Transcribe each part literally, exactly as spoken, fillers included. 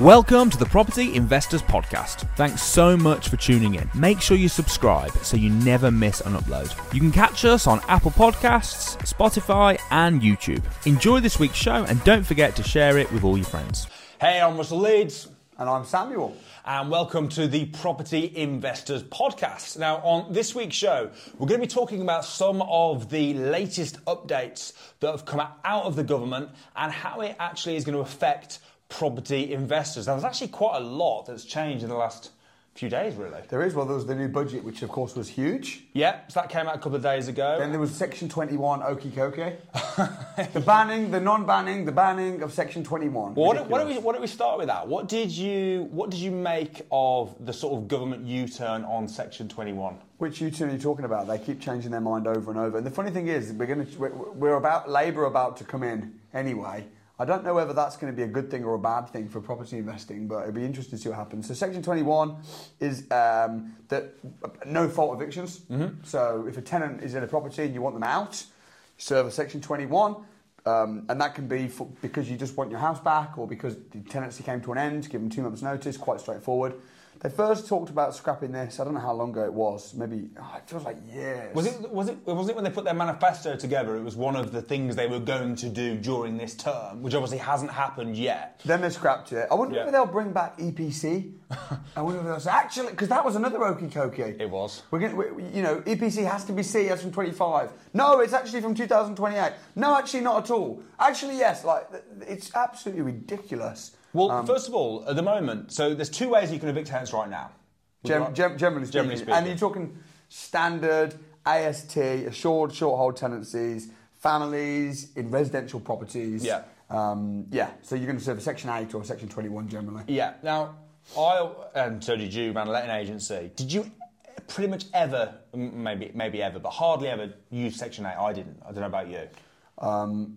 Welcome to the Property Investors Podcast. Thanks so much for tuning in. Make sure you subscribe so you never miss an upload. You can catch us on Apple Podcasts, Spotify, and YouTube. Enjoy this week's show and don't forget to share it with all your friends. Hey, I'm Russell Leeds. And I'm Samuel. And welcome to the Property Investors Podcast. Now, on this week's show, we're going to be talking about some of the latest updates that have come out of the government and how it actually is going to affect property investors. Now, there's actually quite a lot that's changed in the last few days, really. There is. Well, there was the new budget, which of course was huge. Yeah, so that came out a couple of days ago. Then there was Section twenty-one, okie dokie. the banning, the non-banning, the banning of Section twenty-one. Well, what, what, do we, what do we start with that? What did you What did you make of the sort of government U-turn on Section twenty-one? Which U-turn are you talking about? They keep changing their mind over and over. And the funny thing is, we're going to we're, we're about Labour about to come in anyway. I don't know whether that's going to be a good thing or a bad thing for property investing, but it'll be interesting to see what happens. So Section twenty-one is um, that no fault evictions. Mm-hmm. So if a tenant is in a property and you want them out, you serve a Section twenty-one, um, and that can be for, because you just want your house back or because the tenancy came to an end, give them two months' notice, quite straightforward. They first talked about scrapping this. I don't know how long ago it was. Maybe oh, it feels like years. Was it? Was it? Was it when they put their manifesto together? It was one of the things they were going to do during this term, which obviously hasn't happened yet. Then they scrapped it. I wonder yeah. if they'll bring back E P C. I wonder if they'll say, actually, because that was another okie dokie. It was. We're going, we, you know, E P C has to be C. That's from twenty-five. No, it's actually from two thousand twenty-eight. No, actually, not at all. Actually, yes. Like it's absolutely ridiculous. Well, um, first of all, at the moment, so there's two ways you can evict tenants right now. Gem, gem, generally, speaking. generally speaking. And you're talking standard, A S T, assured short hold tenancies, families in residential properties. Yeah. Um, yeah, so you're going to serve a Section eight or a Section twenty-one generally. Yeah. Now, I, and so did you, ran a letting agency. Did you pretty much ever, maybe maybe ever, but hardly ever use Section eight? I didn't. I don't know about you. Um...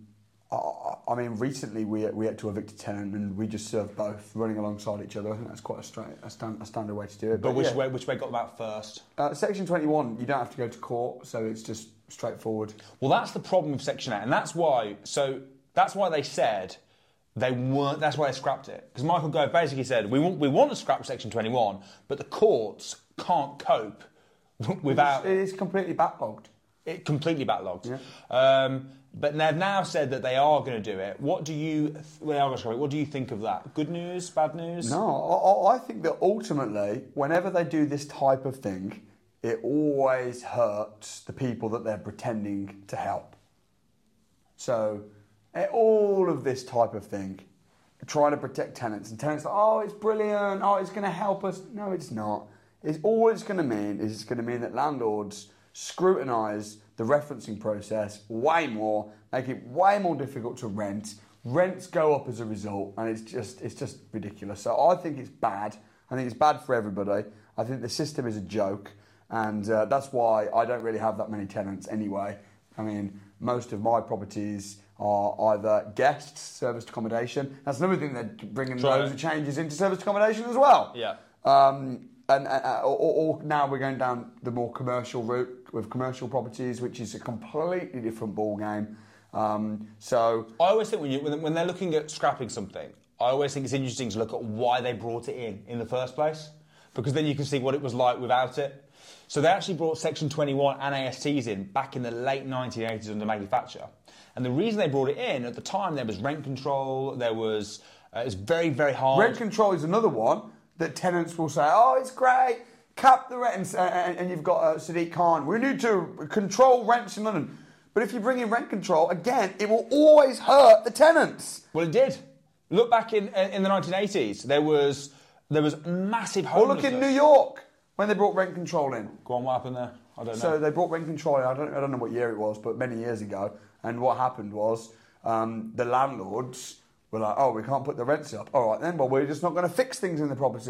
I mean, recently we we had to evict a tenant and we just served both, running alongside each other. I think that's quite a, straight, a, stand, a standard way to do it. But, but which yeah. way which way got them out first? Uh, Section twenty-one, you don't have to go to court, so it's just straightforward. Well, that's the problem with Section eight, and that's why. So that's why they said they weren't. That's why they scrapped it, because Michael Gove basically said we want we want to scrap Section twenty-one, but the courts can't cope without. It is completely backlogged. It completely backlogged. Yeah. Um, But they've now said that they are going to do it. What do you, what do you think of that? Good news, bad news? No, I, I think that ultimately, whenever they do this type of thing, it always hurts the people that they're pretending to help. So, all of this type of thing, trying to protect tenants, and tenants are like, oh, it's brilliant, oh, it's going to help us. No, it's not. It's, all it's going to mean is it's going to mean that landlords scrutinise the referencing process way more, make it way more difficult to rent. Rents go up as a result, and it's just it's just ridiculous. So I think it's bad. I think it's bad for everybody. I think the system is a joke, and uh, that's why I don't really have that many tenants anyway. I mean, most of my properties are either guests, serviced accommodation. That's another thing, they're bringing Try loads it. of changes into serviced accommodation as well. Yeah. Um, and uh, or, or now we're going down the more commercial route with commercial properties, which is a completely different ball game. Um, so I always think when you when they're looking at scrapping something, I always think it's interesting to look at why they brought it in in the first place, because then you can see what it was like without it. So they actually brought Section twenty-one and A S Ts in back in the late nineteen eighties under Maggie Thatcher. And the reason they brought it in, at the time there was rent control, there was, uh, it was very, very hard. Rent control is another one that tenants will say, oh, it's great, cap the rents, uh, and, and you've got uh, Sadiq Khan, we need to control rents in London. But if you bring in rent control, again, it will always hurt the tenants. Well, it did. Look back in in the nineteen eighties, there was there was massive Or homelessness. look in New York, when they brought rent control in. Go on, what happened there? I don't know. So they brought rent control in, I don't, I don't know what year it was, but many years ago. And what happened was um, the landlords were like, oh, we can't put the rents up. All right then, well, we're just not going to fix things in the property.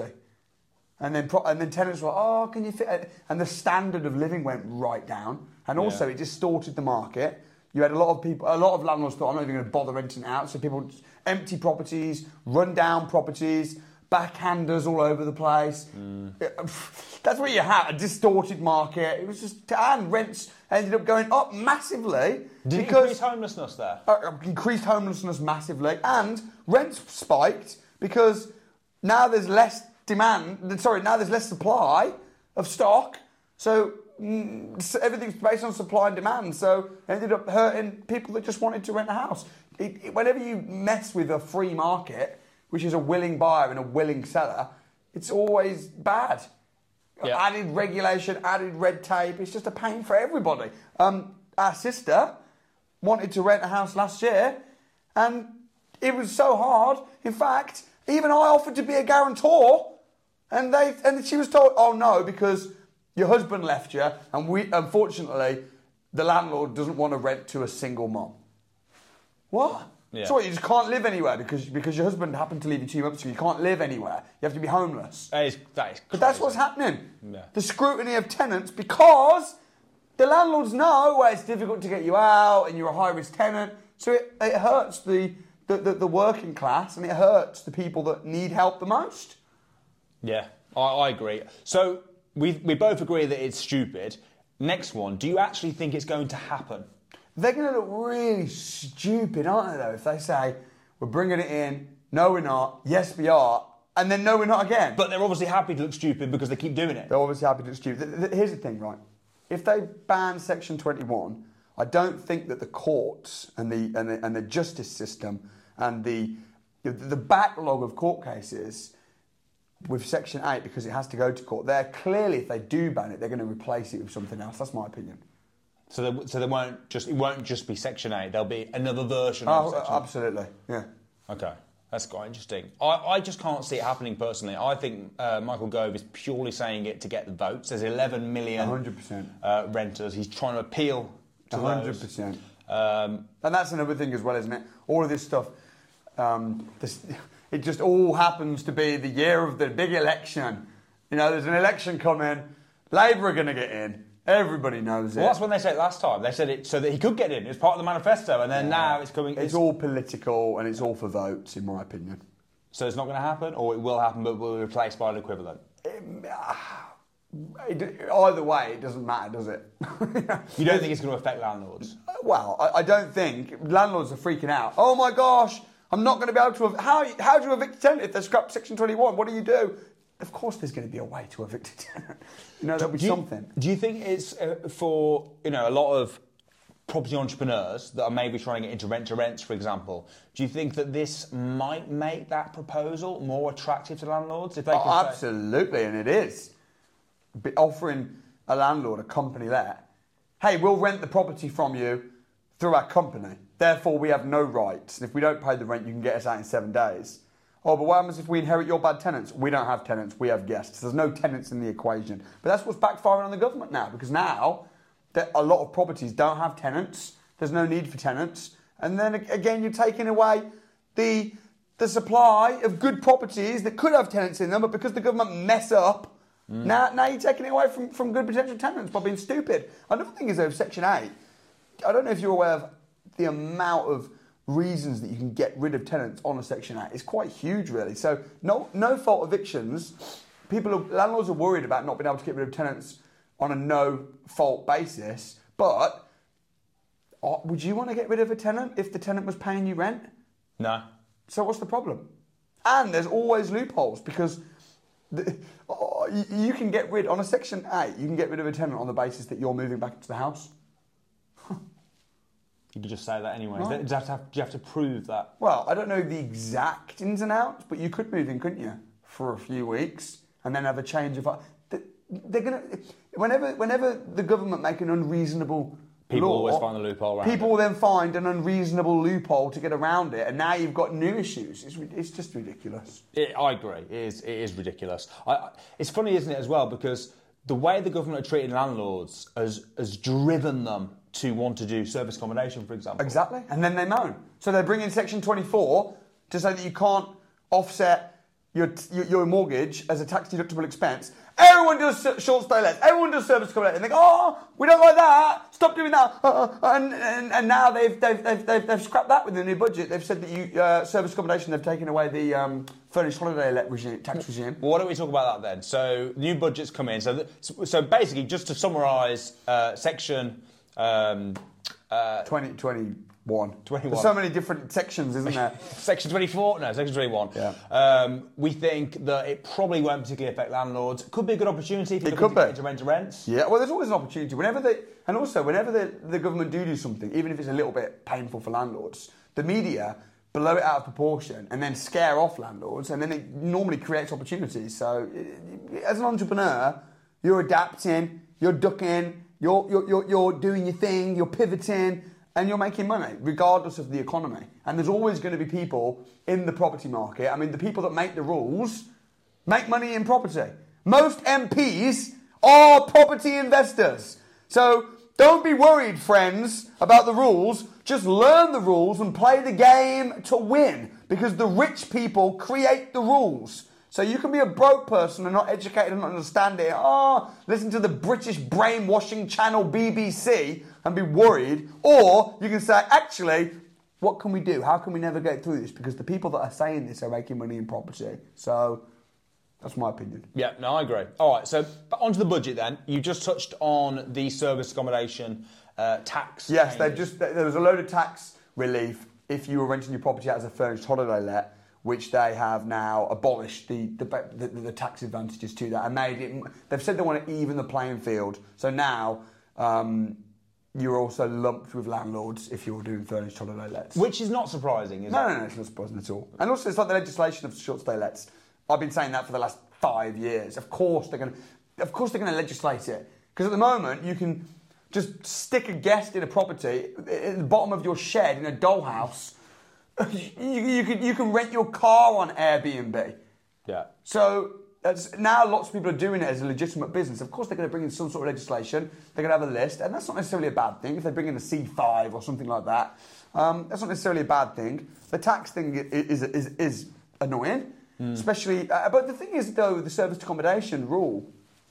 And then pro- and then tenants were like, oh, can you fit it? And the standard of living went right down. And also, yeah. it distorted the market. You had a lot of people, a lot of landlords thought, I'm not even going to bother renting it out. So people, empty properties, run down properties, backhanders all over the place. Mm. That's what you had, a distorted market. It was just, and rents ended up going up massively. Did it because, increase homelessness there? Uh, increased homelessness massively, and rents spiked because now there's less demand. Sorry, now there's less supply of stock. So, mm, so everything's based on supply and demand. So it ended up hurting people that just wanted to rent a house. It, it, whenever you mess with a free market, which is a willing buyer and a willing seller, it's always bad. Yeah. Added regulation, added red tape. It's just a pain for everybody. Um, our sister wanted to rent a house last year, and it was so hard. In fact, even I offered to be a guarantor, and they and she was told, "Oh no, because your husband left you, and we unfortunately the landlord doesn't want to rent to a single mom." What? Yeah. So what, you just can't live anywhere because because your husband happened to leave you two months ago. You can't live anywhere. You have to be homeless. That is, that is but that's what's happening. Yeah. The scrutiny of tenants, because the landlords know where it's difficult to get you out and you're a high-risk tenant. So it, it hurts the, the, the, the working class, and it hurts the people that need help the most. Yeah, I, I agree. So we we both agree that it's stupid. Next one, do you actually think it's going to happen? They're going to look really stupid, aren't they, though, if they say, we're bringing it in, no, we're not, yes, we are, and then no, we're not again. But they're obviously happy to look stupid because they keep doing it. They're obviously happy to look stupid. Here's the thing, right? If they ban Section twenty-one, I don't think that the courts and the and the, and the justice system and the, the the backlog of court cases with Section eight, because it has to go to court, they're clearly, if they do ban it, they're going to replace it with something else. That's my opinion. So, they, so they won't just it won't just be Section eight. There'll be another version. Oh, of Section absolutely, yeah. Okay, that's quite interesting. I, I just can't see it happening personally. I think uh, Michael Gove is purely saying it to get the votes. There's eleven million one hundred percent. Uh, renters. He's trying to appeal to one hundred percent. those. Um, and that's another thing as well, isn't it? All of this stuff, um, this, it just all happens to be the year of the big election. You know, there's an election coming. Labour are going to get in. Everybody knows it. Well, that's when they said it last time. They said it so that he could get in. It was part of the manifesto, and then yeah. now it's coming... It's, it's all political, and it's all for votes, in my opinion. So it's not going to happen, or it will happen, but will be replaced by an equivalent? It, uh, it, either way, it doesn't matter, does it? You don't think it's going to affect landlords? Well, I, I don't think. Landlords are freaking out. Oh, my gosh, I'm not going to be able to... How, how do you evict a tenant if they scrap Section twenty-one? What do you do? Of course there's going to be a way to evict a tenant. You know, there'll be do you, something. Do you think it's uh, for, you know, a lot of property entrepreneurs that are maybe trying to get into rent-to-rents, for example, do you think that this might make that proposal more attractive to landlords? If they oh, can absolutely, say... and it is. Be offering a landlord, a company let, hey, we'll rent the property from you through our company. Therefore, we have no rights. And if we don't pay the rent, you can get us out in seven days. Oh, but what happens if we inherit your bad tenants? We don't have tenants, we have guests. There's no tenants in the equation. But that's what's backfiring on the government now, because now that a lot of properties don't have tenants, there's no need for tenants. And then again, you're taking away the, the supply of good properties that could have tenants in them, but because the government mess up, mm. now, now you're taking it away from, from good potential tenants by being stupid. Another thing is, though, Section eight, I don't know if you're aware of the amount of reasons that you can get rid of tenants on a Section eight. It's quite huge, really. So no no fault evictions. People, are, landlords are worried about not being able to get rid of tenants on a no fault basis. But uh, would you want to get rid of a tenant if the tenant was paying you rent? No. So what's the problem? And there's always loopholes, because the, uh, you, you can get rid on a Section eight. You can get rid of a tenant on the basis that you're moving back into the house. You could just say that anyway. Right. Do, you have to have, do you have to prove that? Well, I don't know the exact ins and outs, but you could move in, couldn't you, for a few weeks and then have a change of... They're going to... Whenever, whenever the government make an unreasonable People law, always find a loophole around People it. will then find an unreasonable loophole to get around it, and now you've got new issues. It's, it's just ridiculous. It, I agree. It is, it is ridiculous. I, it's funny, isn't it, as well, because the way the government are treating landlords has, has driven them to want to do service accommodation, for example. Exactly. And then they moan. So they bring in Section twenty-four to say that you can't offset your, your, your mortgage as a tax-deductible expense. Everyone does short stay lets. Everyone does service accommodation. They go, oh, we don't like that. Stop doing that. Uh, and, and and now they've they've, they've they've they've scrapped that with the new budget. They've said that you uh, service accommodation. They've taken away the um, furnished holiday let regime, tax regime. Well, why don't we talk about that then? So new budgets come in. So th- so basically, just to summarise, uh, section um, uh, twenty twenty One. twenty-one. There's so many different sections, isn't there? Section twenty-four? No, Section twenty-one. Yeah. Um, we think that it probably won't particularly affect landlords. Could be a good opportunity for It them could to be. get into rent-to-rents. Yeah, well, there's always an opportunity. Whenever they, and also whenever the, the government do do something, even if it's a little bit painful for landlords, the media blow it out of proportion and then scare off landlords, and then it normally creates opportunities. So, as an entrepreneur, you're adapting, you're ducking, you're you're you're, you're doing your thing, you're pivoting, and you're making money, regardless of the economy. And there's always going to be people in the property market. I mean, the people that make the rules make money in property. Most M Ps are property investors. So don't be worried, friends, about the rules. Just learn the rules and play the game to win, because the rich people create the rules. So you can be a broke person and not educated and not understand it. Oh, listen to the British brainwashing channel B B C and be worried. Or you can say, actually, what can we do? How can we navigate through this? Because the people that are saying this are making money in property. So that's my opinion. Yeah, no, I agree. All right, so onto the budget then. You just touched on the service accommodation uh, tax. Yes, they changes. just there was a load of tax relief if you were renting your property out as a furnished holiday let, which they have now abolished the the, the, the tax advantages to that and made it. They've said they want to even the playing field. So now um, you're also lumped with landlords if you're doing furnished holiday lets. Which is not surprising, is No, it? no, no, it's not surprising at all. And also, it's like the legislation of short stay lets. I've been saying that for the last five years. Of course they're going to, of course they're going to legislate it, because at the moment you can just stick a guest in a property at the bottom of your shed in a dollhouse. You, you can you can rent your car on Airbnb. Yeah. So that's, now lots of people are doing it as a legitimate business. Of course they're going to bring in some sort of legislation. They're going to have a list, and that's not necessarily a bad thing. If they bring in a C five or something like that, um, that's not necessarily a bad thing. The tax thing is is is, is annoying. Mm. Especially, uh, but the thing is though, the service accommodation rule,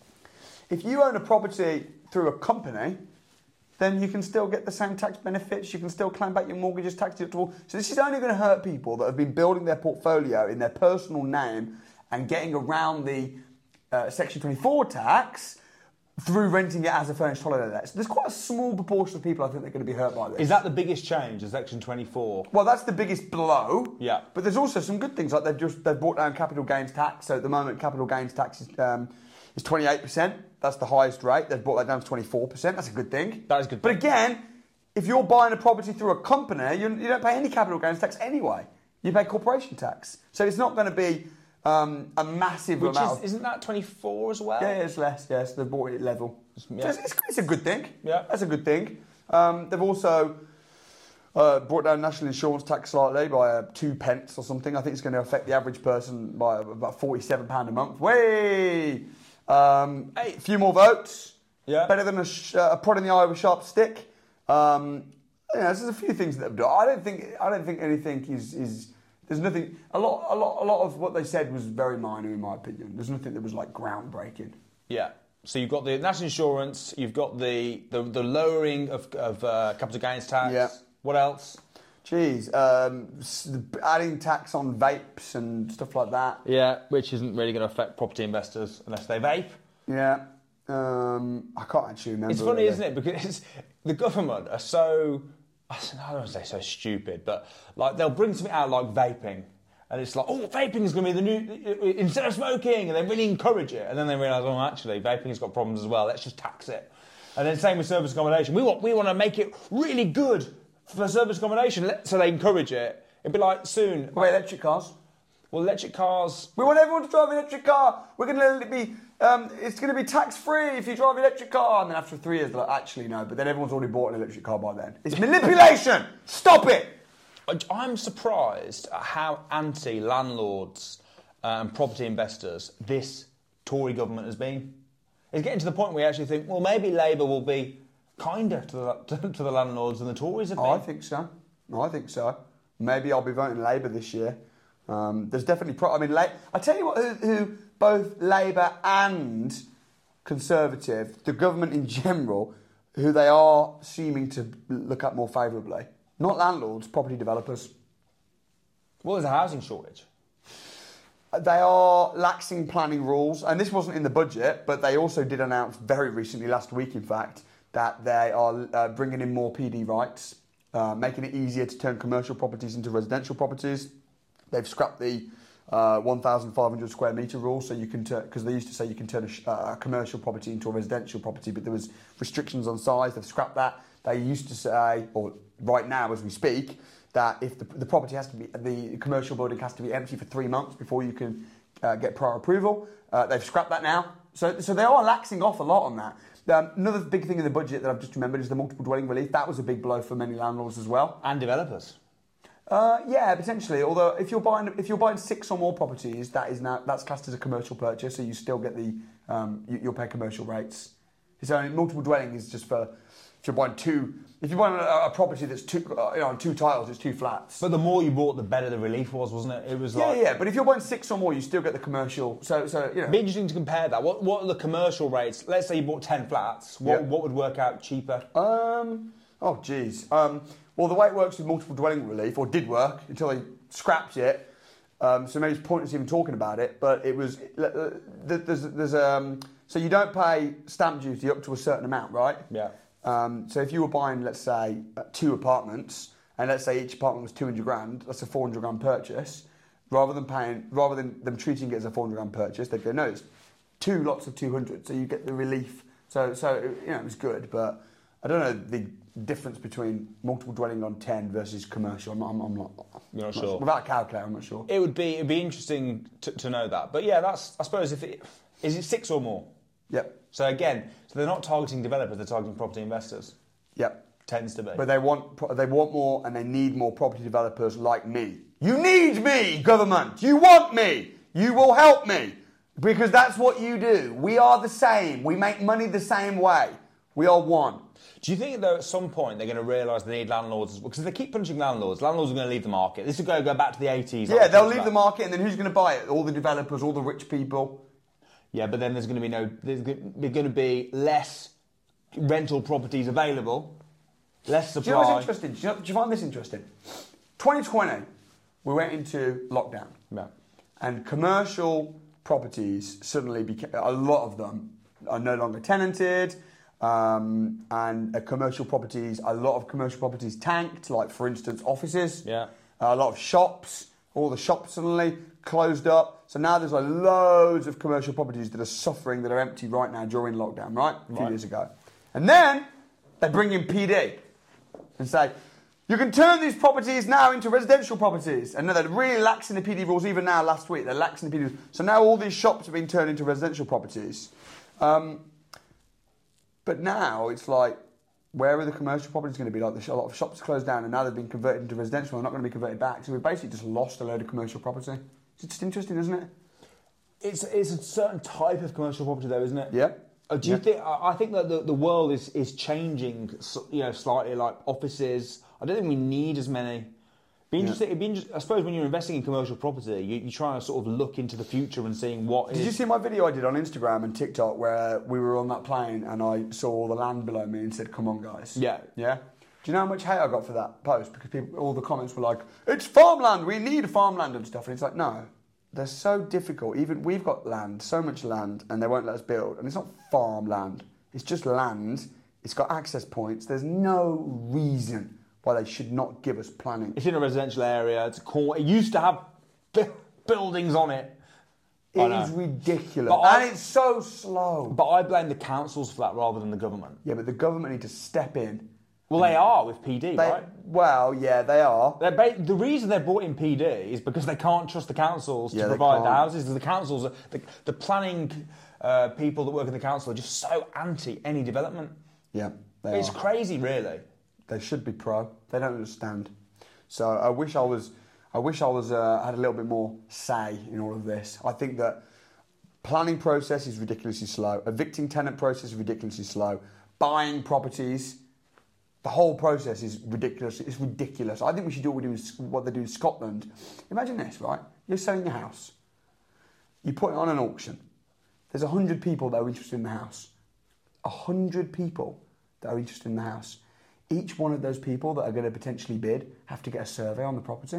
if you own a property through a company, then you can still get the same tax benefits, you can still claim back your mortgage as tax deductible. So this is only going to hurt people that have been building their portfolio in their personal name and getting around the uh, Section twenty-four tax through renting it as a furnished holiday let. So there's quite a small proportion of people I think that are going to be hurt by this. Is that the biggest change, is Section twenty-four? Well, that's the biggest blow. Yeah. But there's also some good things, like they've just they've brought down capital gains tax. So at the moment, capital gains tax is, um, is twenty-eight percent. That's the highest rate. They've brought that down to twenty-four percent. That's a good thing. That is a good But thing. again, if you're buying a property through a company, you, you don't pay any capital gains tax anyway. You pay corporation tax. So it's not going to be um, a massive Which amount is, of... isn't that twenty-four as well? Yeah, yeah, it's less. Yes, they've brought it level. Yeah. So it's, it's, it's a good thing. Yeah. That's a good thing. Um, they've also uh, brought down national insurance tax slightly by uh, two pence or something. I think it's going to affect the average person by about forty-seven pounds a month. Way! Um, a few more votes. Yeah. Better than a, sh- uh, a prod in the eye with a sharp stick. Um, you know, there's a few things that they've done. I don't think. I don't think anything is is. There's nothing. A lot. A lot. A lot of what they said was very minor, in my opinion. There's nothing that was like groundbreaking. Yeah. So you've got the national insurance. You've got the the, the lowering of, of uh, capital gains tax. Yeah. What else? Geez, um, s- adding tax on vapes and stuff like that. Yeah, which isn't really going to affect property investors unless they vape. Yeah. Um, I can't actually remember. It's funny, really. isn't it? Because it's, the government are so, I don't want to say so stupid, but like they'll bring something out like vaping, and it's like, oh, vaping is going to be the new, instead of smoking, and they really encourage it, and then they realise, oh, actually, vaping has got problems as well, let's just tax it. And then same with service accommodation. We want, we want to make it really good for service accommodation, so they encourage it. It'd be like soon. Wait, electric cars. Well, electric cars. We want everyone to drive an electric car. We're going to let it be. Um, it's going to be tax free if you drive an electric car. And then after three years, they're like, actually no. But then everyone's already bought an electric car by then. It's manipulation. Stop it. I'm surprised at how anti-landlords and property investors this Tory government has been. It's getting to the point where you actually think, well, maybe Labour will be kinder to the, to, to the landlords than the Tories have been. Oh, I think so. I think so. Maybe I'll be voting Labour this year. Um, there's definitely... Pro- I mean, La- I tell you what, who, who both Labour and Conservative, the government in general, who they are seeming to look at more favourably. Not landlords, property developers. Well, there's a housing shortage. They are laxing planning rules, and this wasn't in the budget, but they also did announce very recently, last week in fact, that they are uh, bringing in more P D rights uh, making it easier to turn commercial properties into residential properties. They've scrapped the uh, one thousand five hundred square metre rule, so you can turn, because they used to say you can turn a, sh- uh, a commercial property into a residential property, but there was restrictions on size. They've scrapped that. They used to say, or right now as we speak, that if the, the property has to be, the commercial building has to be empty for three months before you can uh, get prior approval. Uh, they've scrapped that now. So, so they are laxing off a lot on that. Um, another big thing in the budget that I've just remembered is the multiple dwelling relief. That was a big blow for many landlords as well. And developers. Uh, yeah, potentially. Although if you're buying if you're buying six or more properties, that is now that's classed as a commercial purchase, so you still get the um, you, you'll pay commercial rates. So multiple dwelling is just for if you're buying two. If you're buying a, a property that's two, uh, you know, on two titles, it's two flats. But the more you bought, the better the relief was, wasn't it? It was yeah, like yeah. But if you're buying six or more, you still get the commercial. So, so you know. It'd be interesting to compare that. What what are the commercial rates? Let's say you bought ten flats. What Yeah. what would work out cheaper? Um. Oh, geez. Um. Well, the way it works with multiple dwelling relief, or did work until they scrapped it. Um, so maybe it's pointless even talking about it. But it was uh, there's there's um. So you don't pay stamp duty up to a certain amount, right? Yeah. Um, so if you were buying, let's say, uh, two apartments, and let's say each apartment was two hundred grand, that's a four hundred grand purchase. Rather than paying, rather than them treating it as a four hundred grand purchase, they'd go, no, it's two lots of two hundred, so you get the relief. So, so you know, it was good, but I don't know the difference between multiple dwelling on ten versus commercial. I'm, I'm, I'm not. You're not I'm sure. Without a calculator, I'm not sure. It would be it'd be interesting to, to know that. But yeah, that's I suppose if it is it six or more. Yep. So again, so they're not targeting developers; they're targeting property investors. Yep. Tends to be. But they want they want more, and they need more property developers like me. You need me, government. You want me. You will help me, because that's what you do. We are the same. We make money the same way. We are one. Do you think, though, at some point they're going to realise they need landlords? Because if they keep punishing landlords, landlords are going to leave the market. This will go, go back to the eighties. Yeah, they'll leave the market, and then who's going to buy it? All the developers, all the rich people. Yeah, but then there's going to be no. There's going to be less rental properties available, less supply. Do you know what's interesting? Do you, know, do you find this interesting? twenty twenty, we went into lockdown. Yeah. And commercial properties suddenly became, a lot of them are no longer tenanted. Um, and uh, commercial properties, a lot of commercial properties tanked, like for instance offices. Yeah. Uh, a lot of shops, all the shops suddenly closed up. So now there's like loads of commercial properties that are suffering, that are empty right now during lockdown, right? A few Right. years ago. And then they bring in P D and say, you can turn these properties now into residential properties. And no, they're really laxing the P D rules even now last week. They're laxing the P D rules. So now all these shops have been turned into residential properties. Um, but now it's like, where are the commercial properties going to be? Like the, a lot of shops closed down and now they've been converted into residential. They're not going to be converted back. So we've basically just lost a load of commercial property. It's just interesting, isn't it? It's it's a certain type of commercial property, though, isn't it? Yeah. Uh, do you Yeah. think? I I think that the, the world is, is changing, so- you know, slightly. Like offices, I don't think we need as many. Be interesting. It'd be inter- I suppose when you're investing in commercial property, you, you're trying to sort of look into the future and seeing what Did is. you see my video I did on Instagram and TikTok where we were on that plane and I saw all the land below me and said, come on, guys? Yeah. Yeah? Do you know how much hate I got for that post? Because people, all the comments were like, it's farmland, we need farmland and stuff. And it's like, no, they're so difficult. Even we've got land, so much land, and they won't let us build. And it's not farmland, it's just land. It's got access points. There's no reason why they should not give us planning. It's in a residential area. It's a cor- It used to have bu- buildings on it. I It know. is ridiculous. But I- and it's so slow. But I blame the councils for that rather than the government. yeah, but the government need to step in. Well, they are with P D, They, right? Well, yeah, they are. They're ba- the reason they're brought in P D is because they can't trust the councils to Yeah, they provide the can't. houses. The councils, are, the, the planning uh, people that work in the council are just so anti any development. Yeah, they It's are. crazy, really. They should be pro. They don't understand. So I wish I was. I wish I was uh, had a little bit more say in all of this. I think that planning process is ridiculously slow. Evicting tenant process is ridiculously slow. Buying properties, the whole process is ridiculous. It's ridiculous. I think we should do what we do in, S- what they do in Scotland. Imagine this, right? You're selling your house. You put it on an auction. There's a hundred people that are interested in the house. A hundred people that are interested in the house. Each one of those people that are going to potentially bid have to get a survey on the property.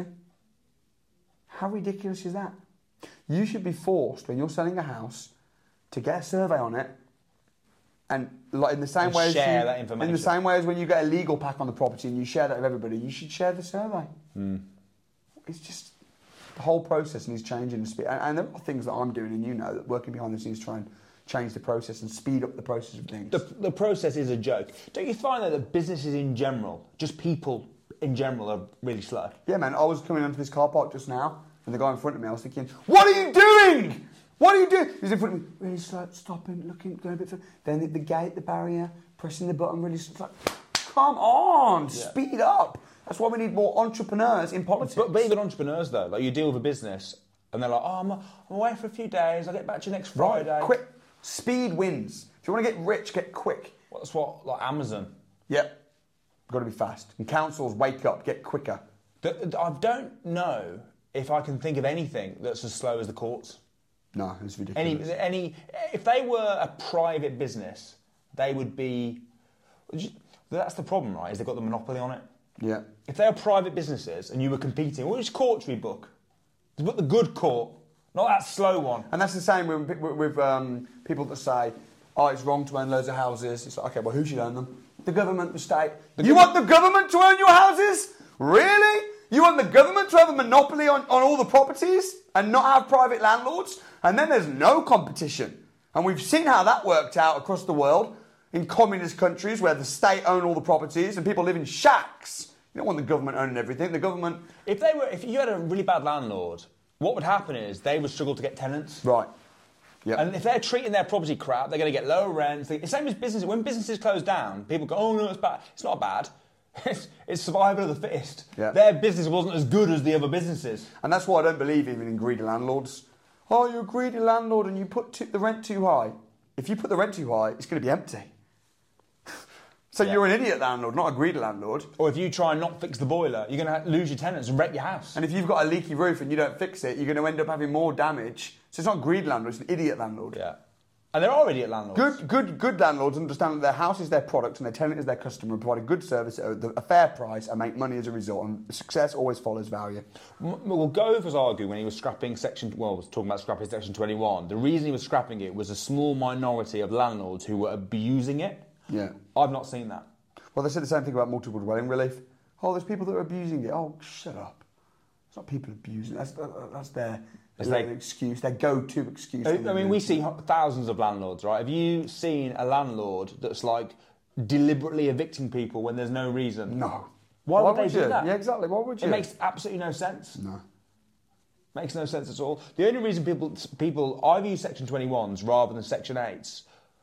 How ridiculous is that? You should be forced, when you're selling a house, to get a survey on it And like in the same And way as share you, that information. in the same way as when you get a legal pack on the property and you share that with everybody, you should share the survey. Mm. It's just the whole process needs changing. And, speed. And, and there are things that I'm doing, and you know, that working behind the scenes to try and change the process and speed up the process of things. The, the process is a joke. Don't you find that the businesses in general, just people in general, are really slow? Yeah, man. I was coming onto this car park just now, and the guy in front of me, I was thinking, "What are you doing? What are you doing?" He's in front of me, really slow, stopping, looking, going a bit further. Then the, the gate, the barrier, pressing the button, really slow. Like, come on, Yeah. speed up. That's why we need more entrepreneurs in politics. But, but even entrepreneurs, though, like you deal with a business, and they're like, "Oh, I'm, I'm away for a few days. I'll get back to you next Friday." Right, quick. Speed wins. If you want to get rich, get quick. Well, that's what, like Amazon. Yep. Got to be fast. And councils, wake up, get quicker. The, the- I don't know if I can think of anything that's as slow as the courts. No, it's Any, ridiculous. any, if they were a private business, they would be. That's the problem, right? Is they've got the monopoly on it. Yeah. If they were private businesses and you were competing, which court should we book? Book the good court, not that slow one. And that's the same with, with, with um, people that say, "Oh, it's wrong to own loads of houses." It's like, okay, well, who should own them? The government, the state. The you gov- want the government to own your houses? Really? You want the government to have a monopoly on, on all the properties and not have private landlords? And then there's no competition. And we've seen how that worked out across the world in communist countries where the state own all the properties and people live in shacks. You don't want the government owning everything. The government... If they were, if you had a really bad landlord, what would happen is they would struggle to get tenants. Right. Yeah. And if they're treating their property crap, they're going to get lower rents. It's the same as businesses. When businesses close down, people go, "Oh no, it's bad." It's not bad. It's, it's survival of the fittest. Yeah. Their business wasn't as good as the other businesses. And that's why I don't believe even in greedy landlords. Oh, you're a greedy landlord and you put too, the rent too high. If you put the rent too high, it's going to be empty. So Yeah. you're an idiot landlord, not a greedy landlord. Or if you try and not fix the boiler, you're going to lose your tenants and wreck your house. And if you've got a leaky roof and you don't fix it, you're going to end up having more damage. So it's not a greedy landlord, it's an idiot landlord. Yeah. And there are idiot landlords. Good, good, good landlords understand that their house is their product and their tenant is their customer and provide a good service at a a fair price and make money as a result. And success always follows value. M- Well, Gove was arguing when he was scrapping section, well, was talking about scrapping section twenty-one. The reason he was scrapping it was a small minority of landlords who were abusing it. Yeah. I've not seen that. Well, they said the same thing about multiple dwelling relief. Oh, there's people that are abusing it. Oh, shut up. It's not people abusing it. That's, that, that's their, It's their like- excuse, their go-to excuse. I when I they mean, do we it. see thousands of landlords, right? Have you seen a landlord that's like deliberately evicting people when there's no reason? No. Why, would they you? do that? Yeah, exactly. Why would you? It makes absolutely no sense. No. Makes no sense at all. The only reason people people I've used Section twenty-ones rather than Section eights,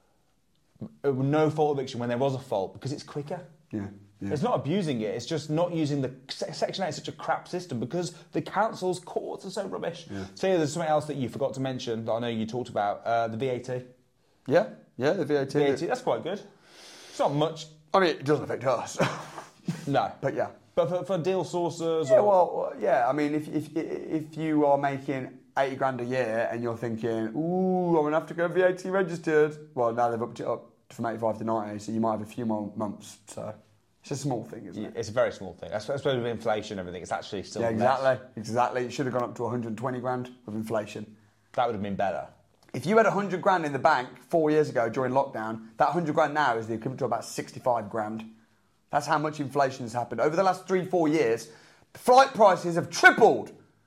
uh, no fault eviction when there was a fault, because it's quicker. Yeah. yeah. It's not abusing it. It's just not using the Section eight is such a crap system because the council's courts are so rubbish. Yeah. So yeah, there's something else that you forgot to mention that I know you talked about, uh, the V A T. Yeah, yeah, the V A T. V A T, that's quite good. It's not much, I mean, it doesn't affect us. no. but yeah. But for, for deal sources, Yeah, or well, yeah. I mean, if if if you are making eighty grand a year and you're thinking, ooh, I'm gonna have to go V A T registered. Well, now they've upped it up from eighty-five to ninety, so you might have a few more months. So it's a small thing, isn't it? it's a very small thing. I suppose with inflation and everything, it's actually still Yeah, less. exactly, exactly. It should have gone up to one hundred twenty grand with inflation. That would have been better. If you had one hundred grand in the bank four years ago during lockdown, that one hundred grand now is the equivalent to about sixty-five grand. That's how much inflation has happened. Over the last three, four years, flight prices have tripled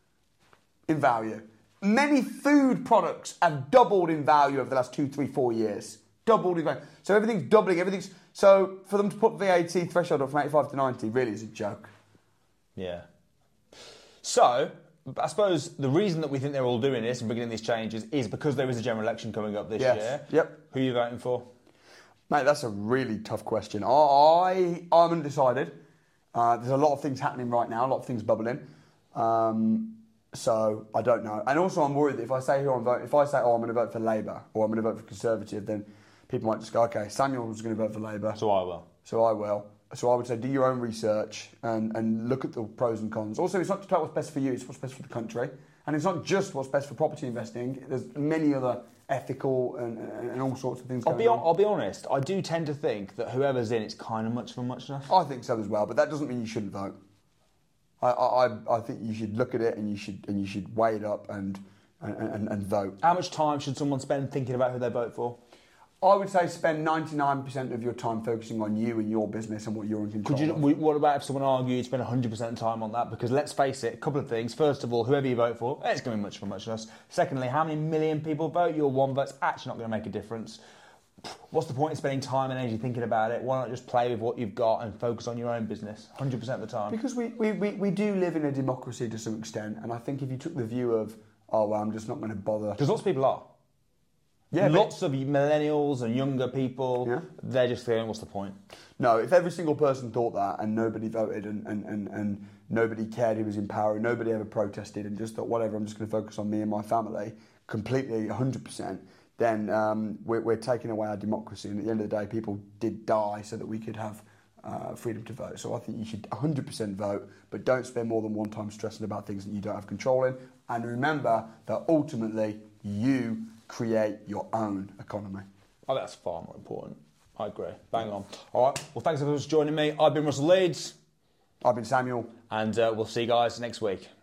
in value. Many food products have doubled in value over the last two, three, four years. Doubled in value. So everything's doubling, everything's... So for them to put V A T threshold up from eighty-five to ninety really is a joke. Yeah. So, I suppose the reason that we think they're all doing this and bringing in these changes is because there is a general election coming up this Yes. year. Yep. Who are you voting for? Mate, that's a really tough question. I, I, I'm undecided. Uh, there's a lot of things happening right now, a lot of things bubbling. Um, so I don't know. And also I'm worried that if I say who I'm voting, if I say, oh, I'm going to vote for Labour or I'm going to vote for Conservative, then people might just go, okay, Samuel's going to vote for Labour, So I will. so I will. So I would say do your own research and, and look at the pros and cons. Also, it's not just about what's best for you, it's what's best for the country. And it's not just what's best for property investing. There's many other ethical and, and, and all sorts of things I'll going be, on. I'll be honest, I do tend to think that whoever's in it's kind of much for muchness. I think so as well, but that doesn't mean you shouldn't vote. I, I, I think you should look at it and you should and you should weigh it up and and, and, and vote. How much time should someone spend thinking about who they vote for? I would say spend ninety-nine percent of your time focusing on you and your business and what you're in control Could you, of. what about if someone argued spend one hundred percent of time on that? Because let's face it, a couple of things. First of all, whoever you vote for, it's going to be much for much less. Secondly, how many million people vote? Your one vote's actually not going to make a difference. What's the point in spending time and energy thinking about it? Why not just play with what you've got and focus on your own business one hundred percent of the time? Because we, we, we, we do live in a democracy to some extent, and I think if you took the view of, oh, well, I'm just not going to bother. Because lots of people are. Yeah, lots of millennials and younger people, yeah. they're just feeling, what's the point? No, if every single person thought that and nobody voted and, and, and, and nobody cared who was in power, and nobody ever protested and just thought, whatever, I'm just going to focus on me and my family, completely one hundred percent, then um, we're, we're taking away our democracy. And at the end of the day, people did die so that we could have uh, freedom to vote. So I think you should one hundred percent vote, but don't spend more than one time stressing about things that you don't have control in. And remember that ultimately you create your own economy. Oh, that's far more important. I agree. Bang on. All right. Well, thanks everyone for joining me. I've been Russell Leeds. I've been Samuel. And uh, we'll see you guys next week.